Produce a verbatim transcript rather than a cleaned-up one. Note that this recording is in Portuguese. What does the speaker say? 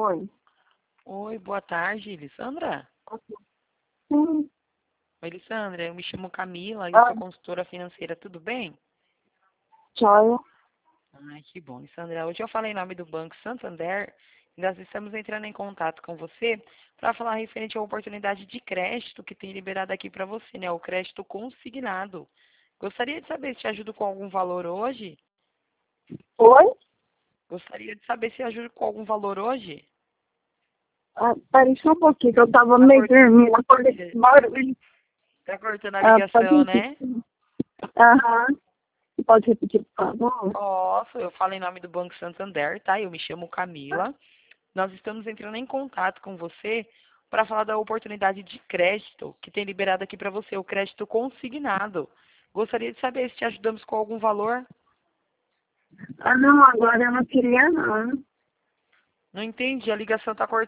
Oi. Oi, boa tarde, Lissandra. Sim. Oi, Lissandra, eu me chamo Camila e eu Ah, sou consultora financeira, tudo bem? joia. Ai, que bom, Lissandra. Hoje eu falei em nome do Banco Santander e nós estamos entrando em contato com você para falar referente à oportunidade de crédito que tem liberado aqui para você, né? O crédito consignado. Gostaria de saber se te ajudo com algum valor hoje? Oi? Gostaria de saber se ajudo com algum valor hoje? Ah, peraí só um pouquinho, que eu tava Tá meio cort... dormindo. Acordei com barulho. tá cortando a Ah, pode ligação, né? repetir. Aham. Pode repetir, por favor? Posso, eu falo em nome do Banco Santander, tá? Eu me chamo Camila. Nós estamos entrando em contato com você para falar da oportunidade de crédito que tem liberado aqui para você, o crédito consignado. Gostaria de saber se te ajudamos com algum valor. Ah, não, agora eu não queria, não. Não entendi, a ligação está cortando.